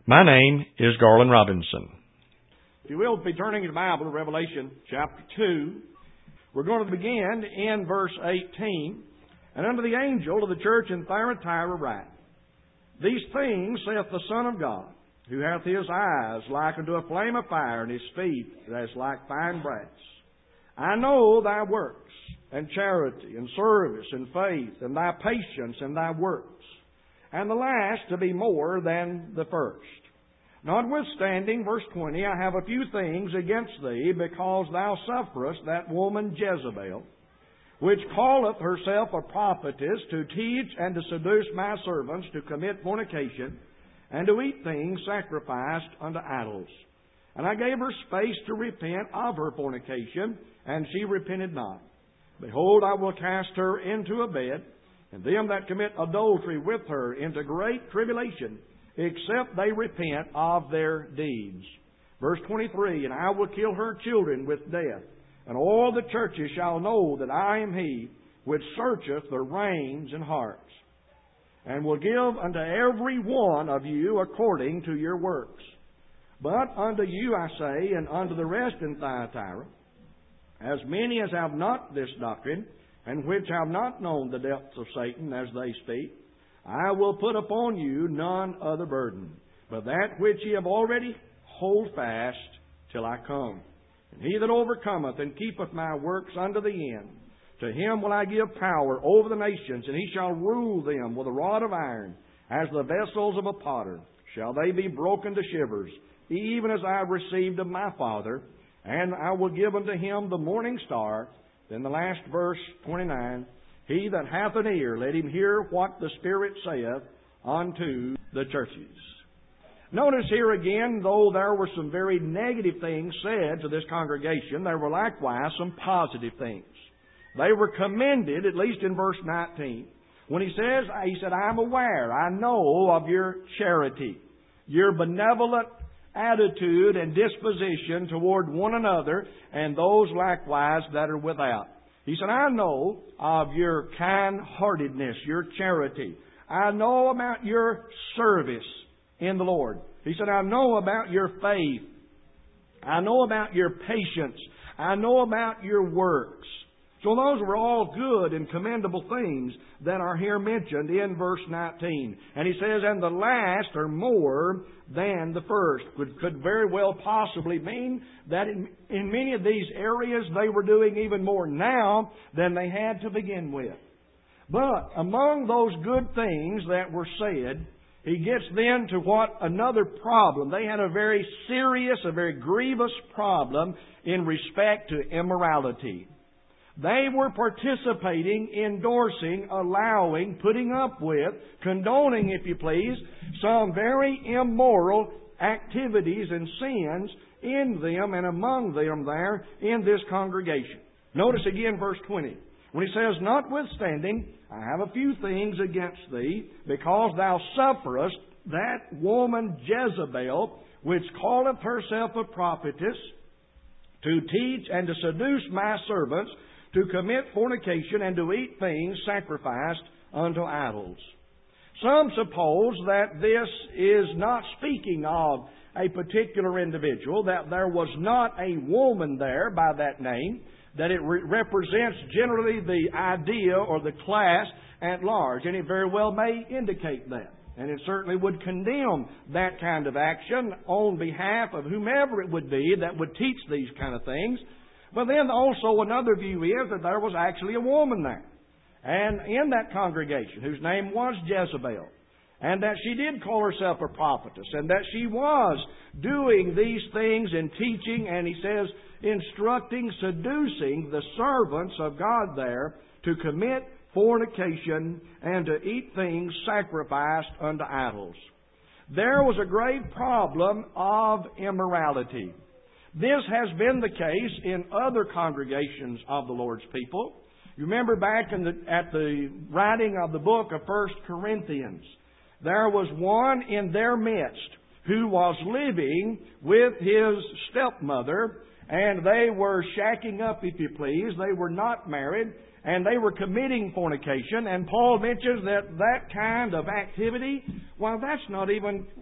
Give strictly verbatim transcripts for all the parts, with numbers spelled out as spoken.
My name is Garland Robinson. If you will, be turning your Bible to Revelation chapter two. We're going to begin in verse eighteen. And unto the angel of the church in Thyatira write, These things saith the Son of God, who hath his eyes like unto a flame of fire, and his feet as like fine brass. I know thy works, and charity, and service, and faith, and thy patience, and thy works, and the last to be more than the first. Notwithstanding, verse twenty, I have a few things against thee, because thou sufferest that woman Jezebel, which calleth herself a prophetess, to teach and to seduce my servants to commit fornication, and to eat things sacrificed unto idols. And I gave her space to repent of her fornication, and she repented not. Behold, I will cast her into a bed, and them that commit adultery with her into great tribulation, except they repent of their deeds. Verse twenty-three, And I will kill her children with death, and all the churches shall know that I am He which searcheth the reins and hearts, and will give unto every one of you according to your works. But unto you I say, and unto the rest in Thyatira, as many as have not this doctrine, and which have not known the depths of Satan as they speak, I will put upon you none other burden, but that which ye have already, hold fast till I come. And he that overcometh and keepeth my works unto the end, to him will I give power over the nations, and he shall rule them with a rod of iron, as the vessels of a potter shall they be broken to shivers, even as I have received of my Father, and I will give unto him the morning star. Then the last verse, twenty-nine, He that hath an ear, let him hear what the Spirit saith unto the churches. Notice here again, though there were some very negative things said to this congregation, there were likewise some positive things. They were commended, at least in verse nineteen. When he says, he said, I am aware, I know of your charity, your benevolent attitude and disposition toward one another, and those likewise that are without. He said, I know of your kind-heartedness, your charity. I know about your service in the Lord. He said, I know about your faith. I know about your patience. I know about your works. So those were all good and commendable things that are here mentioned in verse nineteen. And he says, and the last are more than the first. Could, could very well possibly mean that in, in many of these areas they were doing even more now than they had to begin with. But among those good things that were said, he gets then to what another problem. They had a very serious, a very grievous problem in respect to immorality. They were participating, endorsing, allowing, putting up with, condoning, if you please, some very immoral activities and sins in them and among them there in this congregation. Notice again verse twenty. When he says, Notwithstanding, I have a few things against thee, because thou sufferest that woman Jezebel, which calleth herself a prophetess, to teach and to seduce my servants, to commit fornication, and to eat things sacrificed unto idols. Some suppose that this is not speaking of a particular individual, that there was not a woman there by that name, that it re- represents generally the idea or the class at large, and it very well may indicate that. And it certainly would condemn that kind of action on behalf of whomever it would be that would teach these kind of things. But then also another view is that there was actually a woman there, and in that congregation, whose name was Jezebel, and that she did call herself a prophetess, and that she was doing these things and teaching, and he says, instructing, seducing the servants of God there to commit fornication and to eat things sacrificed unto idols. There was a grave problem of immorality. This has been the case in other congregations of the Lord's people. You remember back in the, at the writing of the book of First Corinthians, there was one in their midst who was living with his stepmother, and they were shacking up, if you please. They were not married, and they were committing fornication. And Paul mentions that that kind of activity, well, that's not even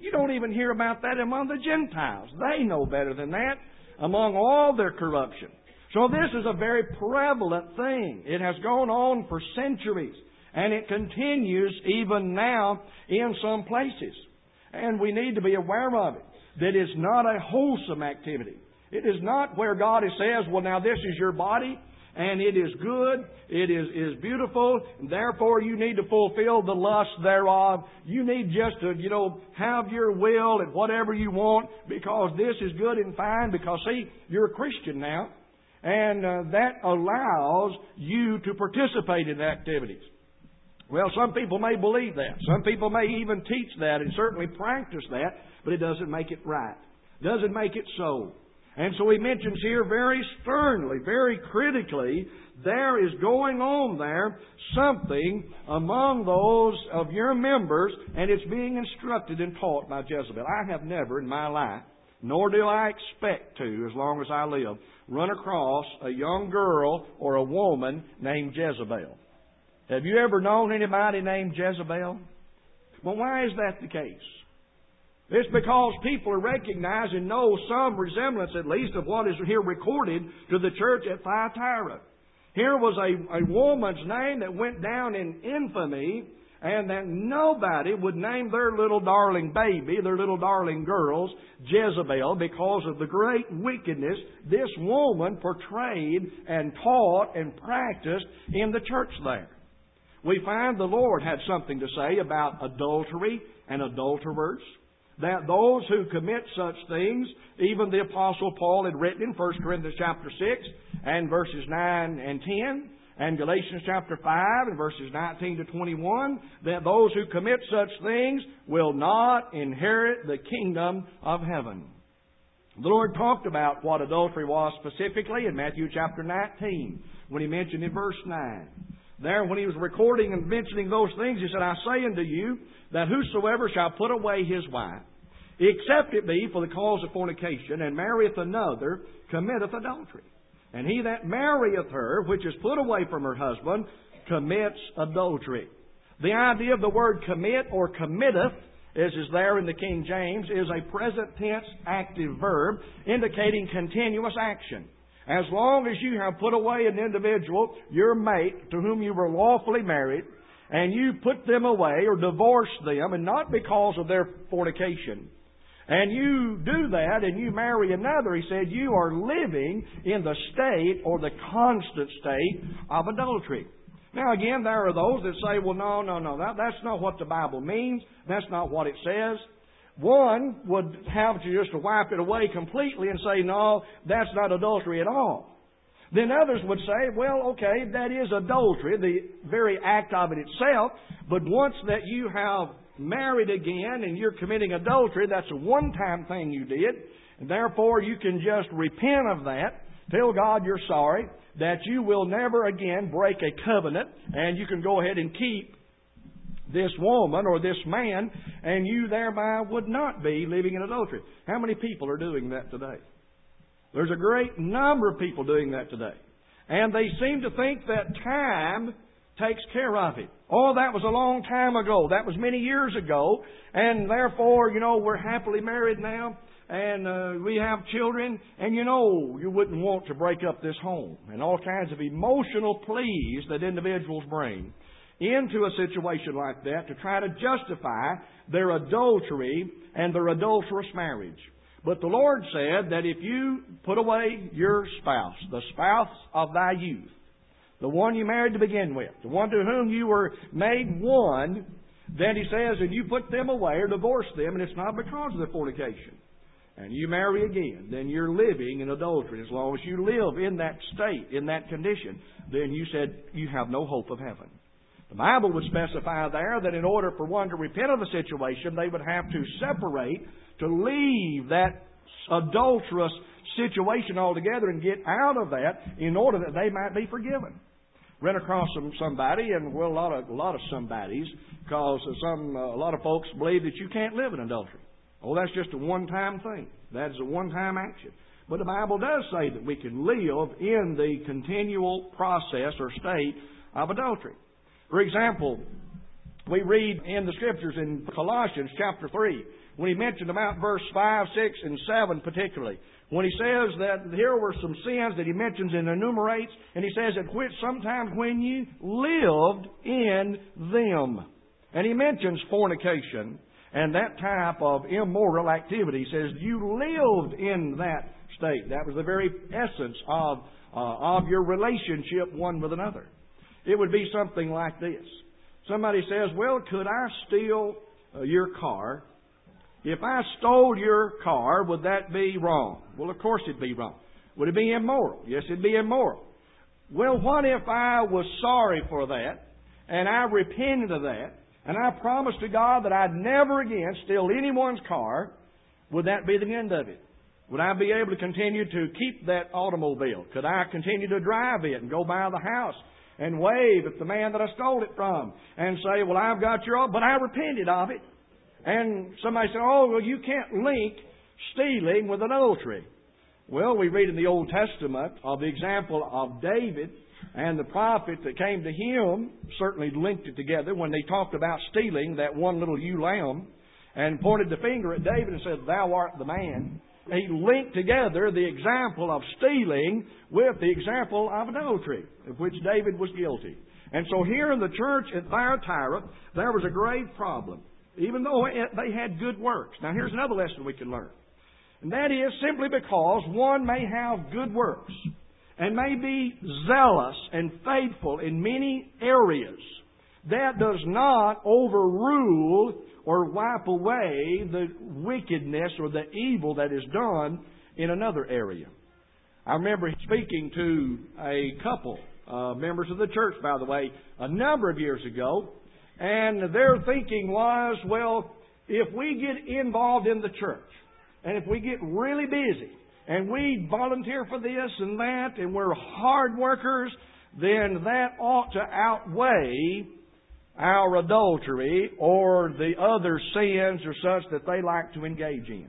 You don't even hear about that among the Gentiles. They know better than that among all their corruption. So this is a very prevalent thing. It has gone on for centuries, and it continues even now in some places. And we need to be aware of it, that it's not a wholesome activity. It is not where God says, well, now this is your body, and it is good, it is, is beautiful, and therefore you need to fulfill the lust thereof. You need just to, you know, have your will and whatever you want because this is good and fine. Because, see, you're a Christian now, and uh, that allows you to participate in activities. Well, some people may believe that. Some people may even teach that and certainly practice that, but it doesn't make it right. It doesn't make it so. And so he mentions here very sternly, very critically, there is going on there something among those of your members, and it's being instructed and taught by Jezebel. I have never in my life, nor do I expect to as long as I live, run across a young girl or a woman named Jezebel. Have you ever known anybody named Jezebel? Well, why is that the case? It's because people are recognize and know some resemblance, at least, of what is here recorded to the church at Thyatira. Here was a, a woman's name that went down in infamy, and that nobody would name their little darling baby, their little darling girls, Jezebel, because of the great wickedness this woman portrayed and taught and practiced in the church there. We find the Lord had something to say about adultery and adulterers. That those who commit such things, even the Apostle Paul had written in First Corinthians chapter six and verses nine and ten, and Galatians chapter five and verses nineteen to twenty-one, that those who commit such things will not inherit the kingdom of heaven. The Lord talked about what adultery was specifically in Matthew chapter nineteen, when He mentioned in verse nine. There, when He was recording and mentioning those things, He said, I say unto you, that whosoever shall put away his wife, except it be for the cause of fornication, and marrieth another, committeth adultery. And he that marrieth her, which is put away from her husband, commits adultery. The idea of the word commit or committeth, as is there in the King James, is a present tense active verb indicating continuous action. As long as you have put away an individual, your mate, to whom you were lawfully married, and you put them away or divorce them, and not because of their fornication, and you do that and you marry another, he said, you are living in the state or the constant state of adultery. Now again, there are those that say, well, no, no, no, that, that's not what the Bible means. That's not what it says. One would have to just wipe it away completely and say, no, that's not adultery at all. Then others would say, well, okay, that is adultery, the very act of it itself, but once that you have married again and you're committing adultery, that's a one-time thing you did, and therefore you can just repent of that, tell God you're sorry, that you will never again break a covenant, and you can go ahead and keep this woman or this man, and you thereby would not be living in adultery. How many people are doing that today? There's a great number of people doing that today. And they seem to think that time takes care of it. Oh, that was a long time ago. That was many years ago. And therefore, you know, we're happily married now. And uh, we have children. And you know, you wouldn't want to break up this home. And all kinds of emotional pleas that individuals bring into a situation like that to try to justify their adultery and their adulterous marriage. But the Lord said that if you put away your spouse, the spouse of thy youth, the one you married to begin with, the one to whom you were made one, then He says, and you put them away or divorce them, and it's not because of their fornication, and you marry again, then you're living in adultery. As long as you live in that state, in that condition, then you said you have no hope of heaven. The Bible would specify there that in order for one to repent of the situation, they would have to separate, to leave that adulterous situation altogether and get out of that in order that they might be forgiven. Ran across some somebody, and well, a lot of a lot of somebodies, because some uh, a lot of folks believe that you can't live in adultery. Oh, that's just a one-time thing. That is a one-time action. But the Bible does say that we can live in the continual process or state of adultery. For example, we read in the Scriptures in Colossians chapter three, when he mentioned about verse five, six, and seven particularly. When he says that here were some sins that he mentions and enumerates, and he says that which sometimes when you lived in them. And he mentions fornication and that type of immoral activity. He says you lived in that state. That was the very essence of, uh, of your relationship one with another. It would be something like this. Somebody says, well, could I steal uh, your car? If I stole your car, would that be wrong? Well, of course it'd be wrong. Would it be immoral? Yes, it'd be immoral. Well, what if I was sorry for that, and I repented of that, and I promised to God that I'd never again steal anyone's car? Would that be the end of it? Would I be able to continue to keep that automobile? Could I continue to drive it and go by the house and wave at the man that I stole it from and say, well, I've got your, but I repented of it? And somebody said, oh, well, you can't link stealing with adultery. Well, we read in the Old Testament of the example of David, and the prophet that came to him certainly linked it together when they talked about stealing that one little ewe lamb and pointed the finger at David and said, thou art the man. He linked together the example of stealing with the example of adultery, of which David was guilty. And so here in the church at Thyatira, there was a grave problem, even though they had good works. Now here's another lesson we can learn. And that is simply because one may have good works and may be zealous and faithful in many areas, that does not overrule or wipe away the wickedness or the evil that is done in another area. I remember speaking to a couple, uh, members of the church, by the way, a number of years ago, and their thinking was, well, if we get involved in the church, and if we get really busy, and we volunteer for this and that, and we're hard workers, then that ought to outweigh our adultery or the other sins or such that they like to engage in.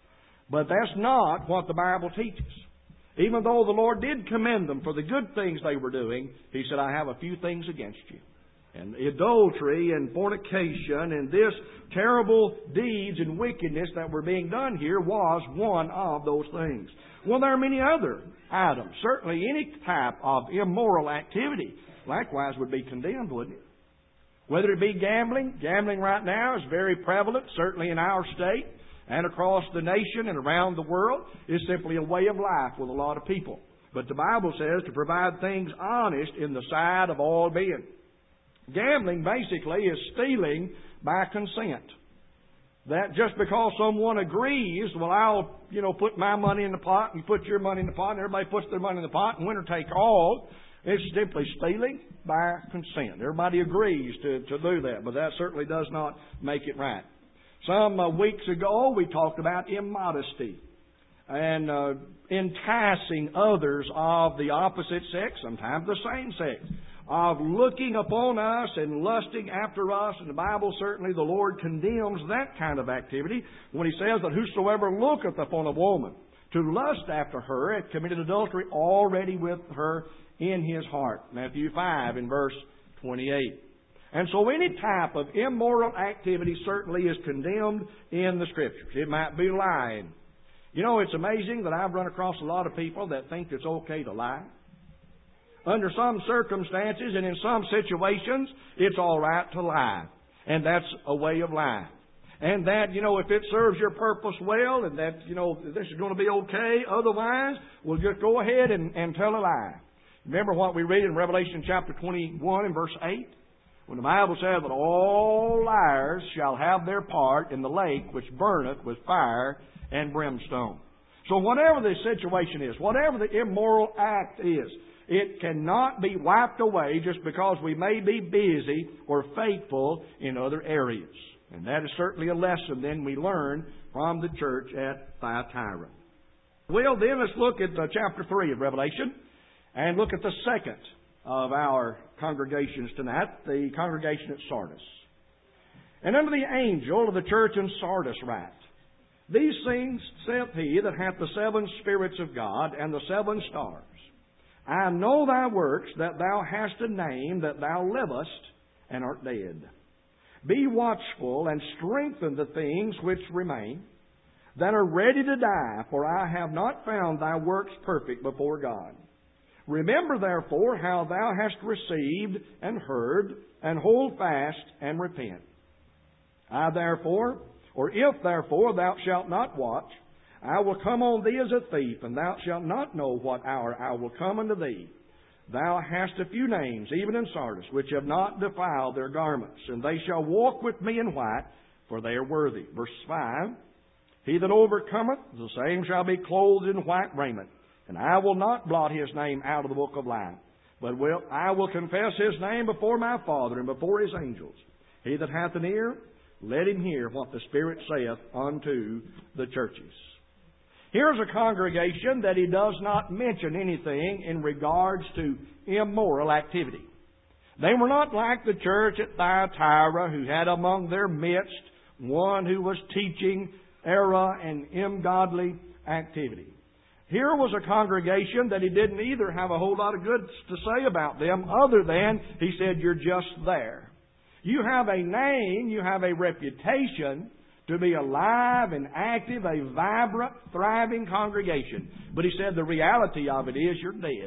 But that's not what the Bible teaches. Even though the Lord did commend them for the good things they were doing, He said, I have a few things against you. And adultery and fornication and this terrible deeds and wickedness that were being done here was one of those things. Well, there are many other items. Certainly any type of immoral activity likewise would be condemned, wouldn't it? Whether it be gambling, gambling right now is very prevalent, certainly in our state and across the nation and around the world. It's simply a way of life with a lot of people. But the Bible says to provide things honest in the sight of all men. Gambling basically is stealing by consent. That just because someone agrees, well, I'll, you know, put my money in the pot and you put your money in the pot and everybody puts their money in the pot and winner take all. It's simply stealing by consent. Everybody agrees to, to do that, but that certainly does not make it right. Some uh, weeks ago, we talked about immodesty and uh, enticing others of the opposite sex, sometimes the same sex, of looking upon us and lusting after us. And the Bible, certainly the Lord condemns that kind of activity when He says that whosoever looketh upon a woman to lust after her hath committed adultery already with her in his heart. Matthew five in verse twenty-eight. And so any type of immoral activity certainly is condemned in the Scriptures. It might be lying. You know, it's amazing that I've run across a lot of people that think it's okay to lie. Under some circumstances and in some situations, it's all right to lie. And that's a way of life. And that, you know, if it serves your purpose well and that, you know, this is going to be okay, otherwise, we'll just go ahead and, and tell a lie. Remember what we read in Revelation chapter twenty-one and verse eight? When the Bible says that all liars shall have their part in the lake which burneth with fire and brimstone. So whatever the situation is, whatever the immoral act is, it cannot be wiped away just because we may be busy or faithful in other areas. And that is certainly a lesson then we learn from the church at Thyatira. Well, then let's look at uh, chapter three of Revelation and look at the second of our congregations tonight, the congregation at Sardis. And unto the angel of the church in Sardis write, These things saith he that hath the seven spirits of God and the seven stars. I know thy works, that thou hast a name, that thou livest and art dead. Be watchful and strengthen the things which remain, that are ready to die, for I have not found thy works perfect before God. Remember therefore how thou hast received and heard, and hold fast and repent. I therefore, or if therefore thou shalt not watch, I will come on thee as a thief, and thou shalt not know what hour I will come unto thee. Thou hast a few names, even in Sardis, which have not defiled their garments, and they shall walk with me in white, for they are worthy. Verse five, He that overcometh, the same shall be clothed in white raiment, and I will not blot his name out of the book of life, but will I will confess his name before my Father and before his angels. He that hath an ear, let him hear what the Spirit saith unto the churches. Here's a congregation that he does not mention anything in regards to immoral activity. They were not like the church at Thyatira, who had among their midst one who was teaching error and ungodly activity. Here was a congregation that he didn't either have a whole lot of good to say about them, other than he said, you're just there. You have a name, you have a reputation to be alive and active, a vibrant, thriving congregation. But he said the reality of it is you're dead.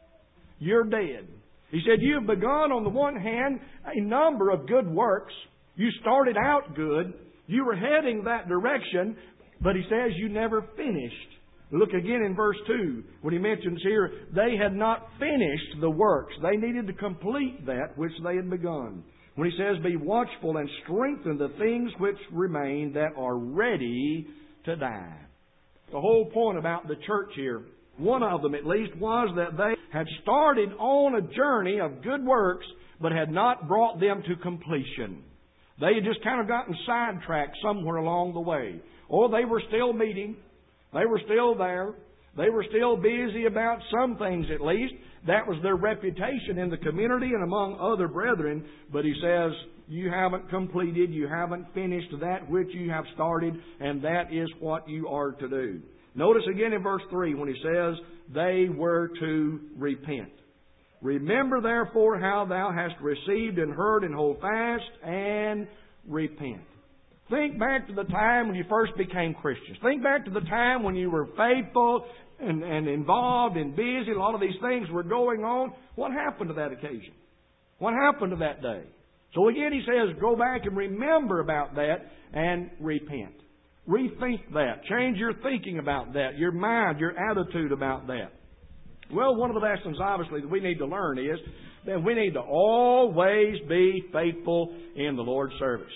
You're dead. He said you've begun, on the one hand, a number of good works. You started out good. You were heading that direction, but he says you never finished. Look again in verse two, when he mentions here, they had not finished the works. They needed to complete that which they had begun. When he says, be watchful and strengthen the things which remain that are ready to die. The whole point about the church here, one of them at least, was that they had started on a journey of good works, but had not brought them to completion. They had just kind of gotten sidetracked somewhere along the way. Or they were still meeting. They were still there. They were still busy about some things at least. That was their reputation in the community and among other brethren. But he says, you haven't completed, you haven't finished that which you have started, and that is what you are to do. Notice again in verse three when he says, they were to repent. Remember therefore how thou hast received and heard, and hold fast and repent. Think back to the time when you first became Christians. Think back to the time when you were faithful and, and involved and busy. A lot of these things were going on. What happened to that occasion? What happened to that day? So again he says, go back and remember about that and repent. Rethink that. Change your thinking about that, your mind, your attitude about that. Well, one of the lessons obviously that we need to learn is that we need to always be faithful in the Lord's service.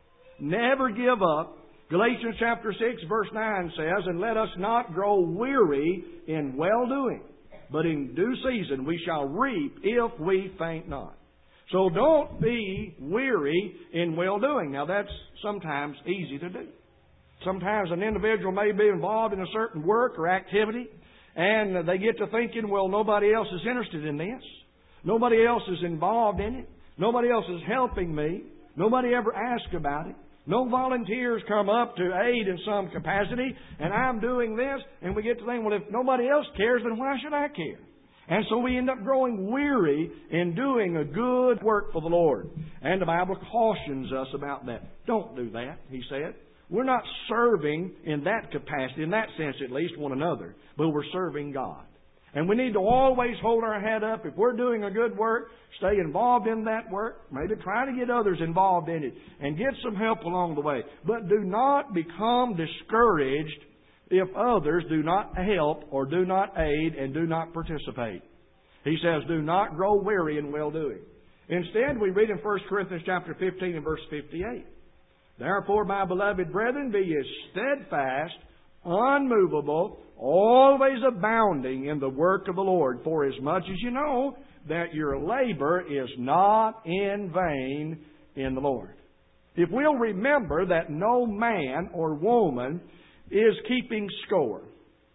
Never give up. Galatians chapter six verse nine says, and let us not grow weary in well-doing, but in due season we shall reap if we faint not. So don't be weary in well-doing. Now that's sometimes easy to do. Sometimes an individual may be involved in a certain work or activity, and they get to thinking, well, nobody else is interested in this. Nobody else is involved in it. Nobody else is helping me. Nobody ever asks about it. No volunteers come up to aid in some capacity, and I'm doing this, and we get to think, well, if nobody else cares, then why should I care? And so we end up growing weary in doing a good work for the Lord. And the Bible cautions us about that. Don't do that, he said. We're not serving in that capacity, in that sense at least, one another, but we're serving God. And we need to always hold our head up. If we're doing a good work, stay involved in that work. Maybe try to get others involved in it and get some help along the way. But do not become discouraged if others do not help or do not aid and do not participate. He says, do not grow weary in well-doing. Instead, we read in First Corinthians chapter fifteen and verse fifty-eight. Therefore, my beloved brethren, be ye steadfast, unmovable, always abounding in the work of the Lord, for as much as you know that your labor is not in vain in the Lord. If we'll remember that no man or woman is keeping score.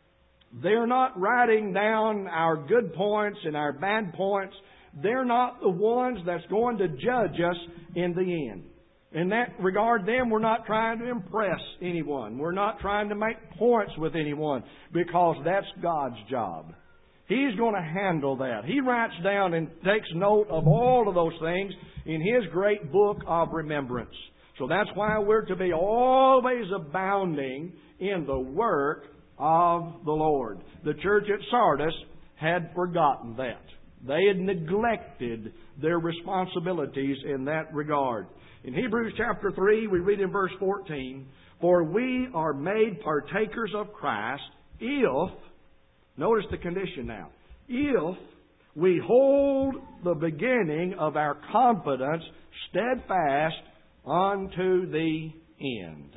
They're not writing down our good points and our bad points. They're not the ones that's going to judge us in the end. In that regard, then, we're not trying to impress anyone. We're not trying to make points with anyone, because that's God's job. He's going to handle that. He writes down and takes note of all of those things in His great book of remembrance. So that's why we're to be always abounding in the work of the Lord. The church at Sardis had forgotten that. They had neglected their responsibilities in that regard. In Hebrews chapter three, we read in verse fourteen, "For we are made partakers of Christ if," notice the condition now, "if we hold the beginning of our confidence steadfast unto the end."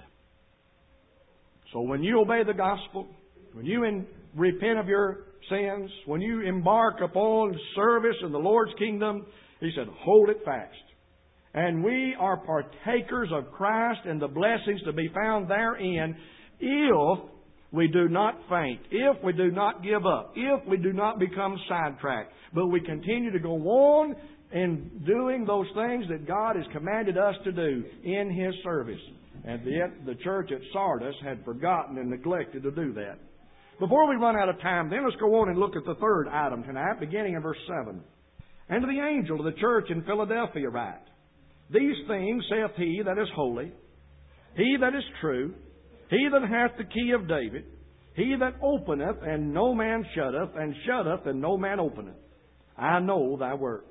So when you obey the gospel, when you in, repent of your sins, when you embark upon service in the Lord's kingdom, He said, hold it fast. And we are partakers of Christ and the blessings to be found therein if we do not faint, if we do not give up, if we do not become sidetracked, but we continue to go on in doing those things that God has commanded us to do in His service. And yet the church at Sardis had forgotten and neglected to do that. Before we run out of time, then let's go on and look at the third item tonight, beginning in verse seven. "And to the angel of the church in Philadelphia write, These things saith He that is holy, He that is true, He that hath the key of David, He that openeth, and no man shutteth, and shutteth, and no man openeth. I know thy works.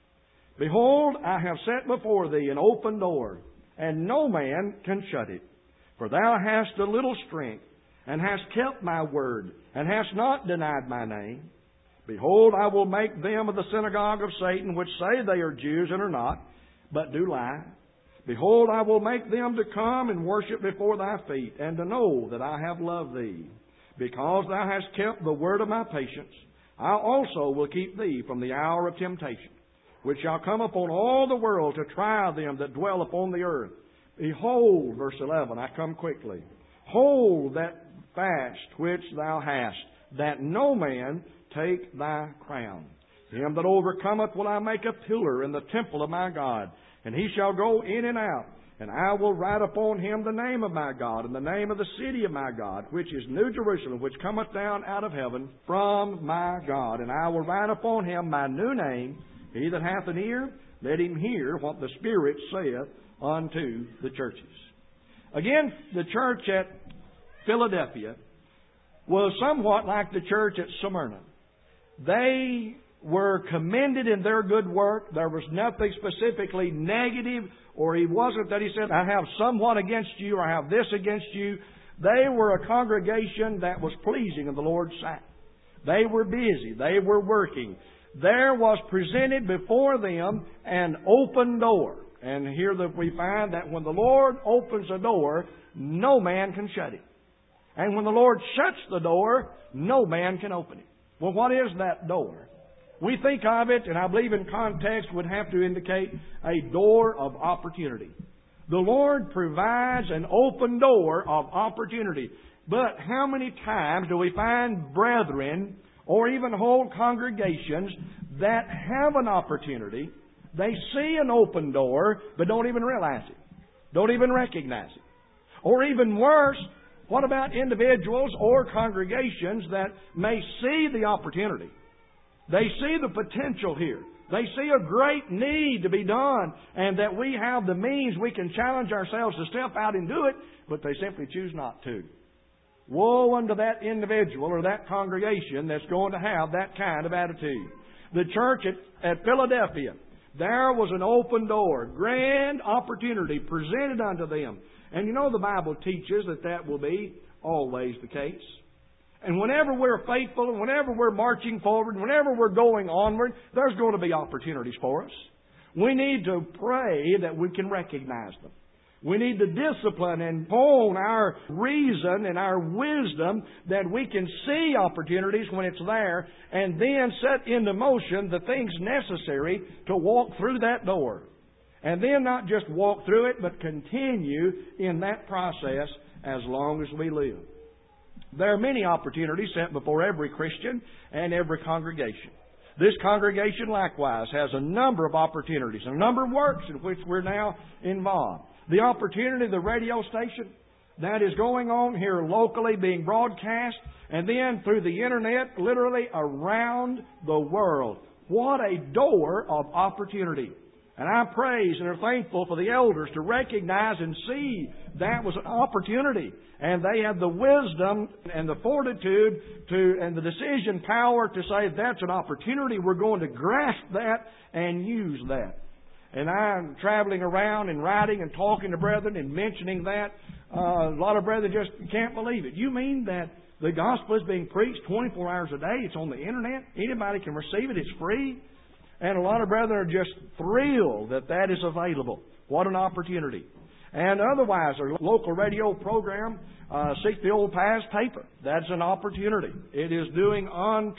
Behold, I have set before thee an open door, and no man can shut it. For thou hast a little strength, and hast kept my word, and hast not denied my name. Behold, I will make them of the synagogue of Satan, which say they are Jews and are not, but do lie. Behold, I will make them to come and worship before thy feet, and to know that I have loved thee. Because thou hast kept the word of my patience, I also will keep thee from the hour of temptation, which shall come upon all the world to try them that dwell upon the earth. Behold," verse eleven, "I come quickly. Hold that fast which thou hast, that no man take thy crown. Him that overcometh will I make a pillar in the temple of my God, and he shall go in and out. And I will write upon him the name of my God, and the name of the city of my God, which is New Jerusalem, which cometh down out of heaven from my God. And I will write upon him my new name. He that hath an ear, let him hear what the Spirit saith unto the churches." Again, the church at Philadelphia was somewhat like the church at Smyrna. They were commended in their good work. There was nothing specifically negative, or he wasn't that he said, "I have somewhat against you," or "I have this against you." They were a congregation that was pleasing in the Lord's sight. They were busy. They were working. There was presented before them an open door. And here that we find that when the Lord opens a door, no man can shut it. And when the Lord shuts the door, no man can open it. Well, what is that door? We think of it, and I believe in context would have to indicate a door of opportunity. The Lord provides an open door of opportunity. But how many times do we find brethren or even whole congregations that have an opportunity, they see an open door, but don't even realize it, don't even recognize it? Or even worse, what about individuals or congregations that may see the opportunity? They see the potential here. They see a great need to be done, and that we have the means, we can challenge ourselves to step out and do it, but they simply choose not to. Woe unto that individual or that congregation that's going to have that kind of attitude. The church at, at Philadelphia, there was an open door, grand opportunity presented unto them. And you know the Bible teaches that that will be always the case. And whenever we're faithful, and whenever we're marching forward, whenever we're going onward, there's going to be opportunities for us. We need to pray that we can recognize them. We need to discipline and hone our reason and our wisdom that we can see opportunities when it's there, and then set into motion the things necessary to walk through that door. And then not just walk through it, but continue in that process as long as we live. There are many opportunities set before every Christian and every congregation. This congregation likewise has a number of opportunities, a number of works in which we're now involved. The opportunity of the radio station, that is going on here locally, being broadcast, and then through the internet, literally around the world. What a door of opportunity. And I praise and are thankful for the elders to recognize and see that was an opportunity. And they have the wisdom and the fortitude to, and the decision power to say that's an opportunity. We're going to grasp that and use that. And I'm traveling around and writing and talking to brethren and mentioning that. Uh, a lot of brethren just can't believe it. You mean that the gospel is being preached twenty-four hours a day? It's on the internet. Anybody can receive it. It's free. And a lot of brethren are just thrilled that that is available. What an opportunity. And otherwise, our local radio program, uh, Seek the Old Paths paper. That's an opportunity. It is doing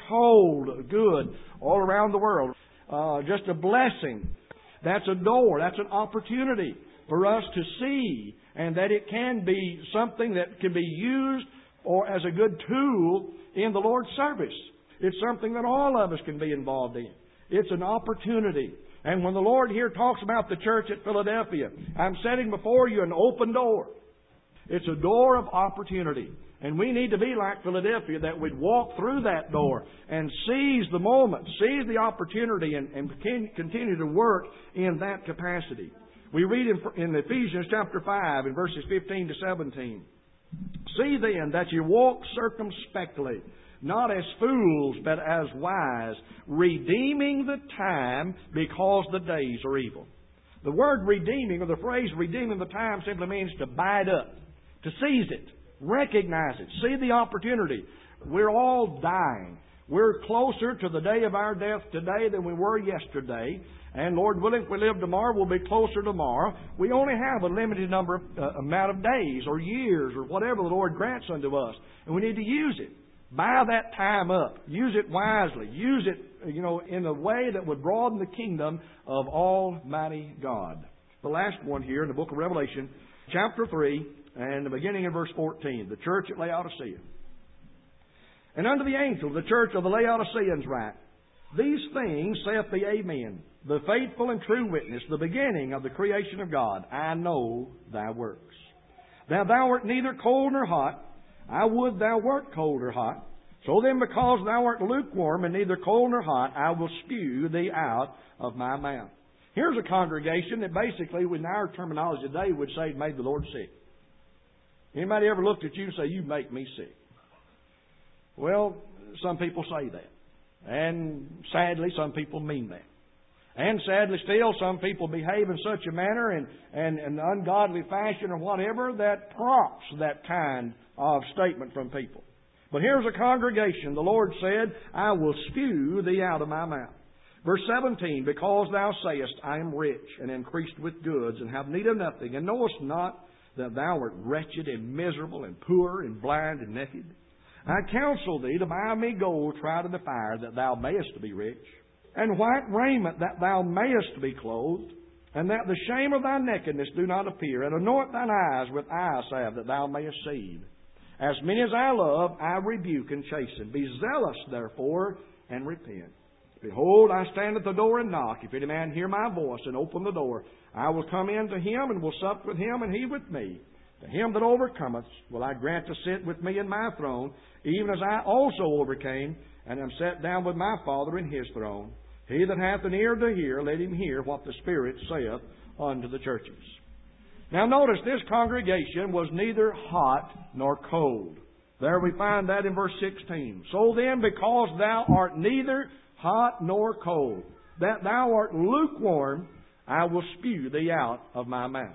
untold good all around the world. Uh, just a blessing. That's a door. That's an opportunity for us to see, and that it can be something that can be used or as a good tool in the Lord's service. It's something that all of us can be involved in. It's an opportunity. And when the Lord here talks about the church at Philadelphia, I'm setting before you an open door. It's a door of opportunity. And we need to be like Philadelphia, that we'd walk through that door and seize the moment, seize the opportunity, and, and continue to work in that capacity. We read in, in Ephesians chapter five, in verses fifteen to seventeen. See then that you walk circumspectly, not as fools, but as wise, redeeming the time, because the days are evil. The word redeeming, or the phrase redeeming the time, simply means to buy it up, to seize it, recognize it, see the opportunity. We're all dying. We're closer to the day of our death today than we were yesterday. And Lord willing, if we live tomorrow, we'll be closer tomorrow. We only have a limited number of, uh, amount of days or years or whatever the Lord grants unto us. And we need to use it. Buy that time up. Use it wisely. Use it, you know, in a way that would broaden the kingdom of Almighty God. The last one here in the book of Revelation, chapter three, and the beginning of verse fourteen. The church at Laodicea. And unto the angel, the church of the Laodiceans write, These things saith the Amen, the faithful and true witness, the beginning of the creation of God. I know thy works. Now thou art neither cold nor hot. I would thou wert cold or hot. So then, because thou art lukewarm and neither cold nor hot, I will spew thee out of my mouth. Here's a congregation that basically, in our terminology today, would say it made the Lord sick. Anybody ever looked at you and say, you make me sick? Well, some people say that. And sadly, some people mean that. And sadly still, some people behave in such a manner and, and an ungodly fashion or whatever that prompts that kind of statement from people. But here's a congregation. The Lord said, I will spew thee out of my mouth. Verse seventeen, Because thou sayest, I am rich and increased with goods and have need of nothing, and knowest not that thou art wretched and miserable and poor and blind and naked. I counsel thee to buy me gold tried in the fire, that thou mayest be rich, and white raiment, that thou mayest be clothed, and that the shame of thy nakedness do not appear, and anoint thine eyes with eye salve, that thou mayest see. As many as I love, I rebuke and chasten. Be zealous, therefore, and repent. Behold, I stand at the door and knock. If any man hear my voice and open the door, I will come in to him and will sup with him and he with me. To him that overcometh will I grant to sit with me in my throne, even as I also overcame, and am set down with my Father in his throne. He that hath an ear to hear, let him hear what the Spirit saith unto the churches. Now notice, this congregation was neither hot nor cold. There we find that in verse sixteen. So then, because thou art neither hot nor cold, that thou art lukewarm, I will spew thee out of my mouth.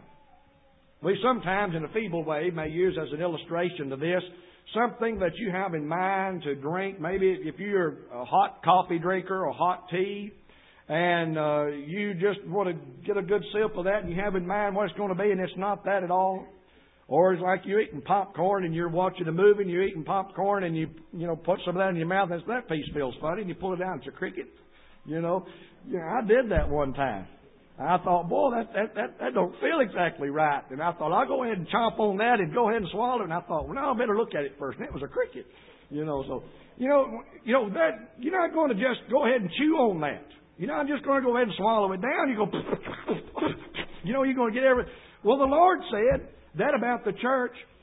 We sometimes, in a feeble way, may use as an illustration to this something that you have in mind to drink. Maybe if you're a hot coffee drinker or hot tea, and uh, you just want to get a good sip of that, and you have in mind what it's going to be, and it's not that at all. Or it's like you're eating popcorn and you're watching a movie and you're eating popcorn and you you know put some of that in your mouth and that piece feels funny and you pull it out, it's a cricket. You know, you know, I did that one time. I thought, boy, that, that that that don't feel exactly right. And I thought, I'll go ahead and chomp on that and go ahead and swallow it. And I thought, well, no, I better look at it first. And it was a cricket. You know, so you know, you know that you're not going to just go ahead and chew on that. You're not just going to go ahead and swallow it down. You go, you know, you're going to get every. Well, the Lord said that about the church,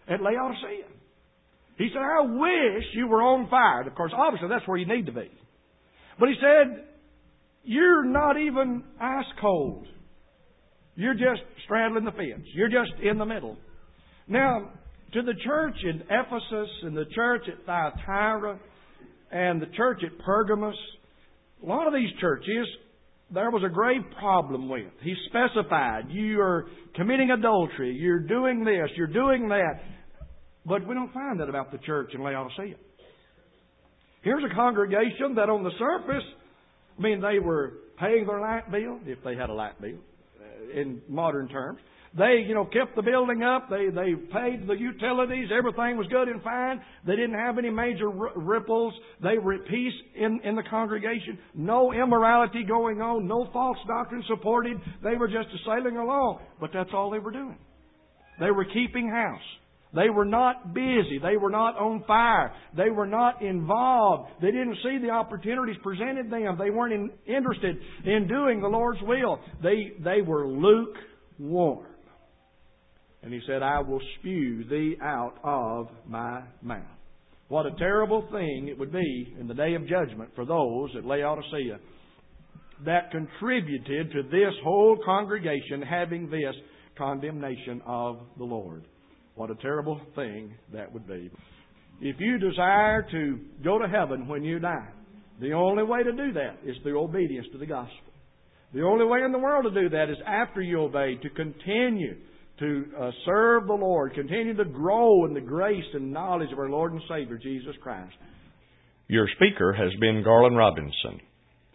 at Laodicea. He said, I wish you were on fire. Of course, obviously that's where you need to be. But he said, you're not even ice cold. You're just straddling the fence. You're just in the middle. Now, to the church in Ephesus and the church at Thyatira and the church at Pergamos, a lot of these churches, there was a grave problem with. He specified, you are committing adultery, you're doing this, you're doing that. But we don't find that about the church in Laodicea. Here's a congregation that on the surface, I mean, they were paying their light bill, if they had a light bill, in modern terms. They, you know, kept the building up. They they paid the utilities. Everything was good and fine. They didn't have any major r- ripples. They were at peace in, in the congregation. No immorality going on. No false doctrine supported. They were just sailing along. But that's all they were doing. They were keeping house. They were not busy. They were not on fire. They were not involved. They didn't see the opportunities presented them. They weren't in, interested in doing the Lord's will. They they were lukewarm. And he said, I will spew thee out of my mouth. What a terrible thing it would be in the day of judgment for those at Laodicea that contributed to this whole congregation having this condemnation of the Lord. What a terrible thing that would be. If you desire to go to heaven when you die, the only way to do that is through obedience to the gospel. The only way in the world to do that is after you obey, to continue to uh, serve the Lord, continue to grow in the grace and knowledge of our Lord and Savior, Jesus Christ. Your speaker has been Garland Robinson.